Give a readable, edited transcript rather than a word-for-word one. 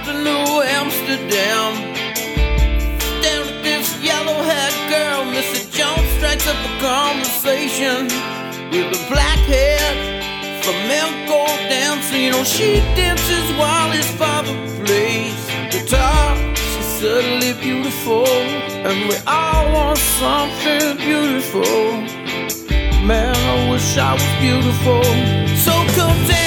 to New Amsterdam. Down at this yellow-haired girl, Mr. Jones strikes up a conversation with a black-haired flamenco dancer. You know, she dances while his father plays guitar. She's suddenly beautiful, and we all want something beautiful. Man, I wish I was beautiful. So come down.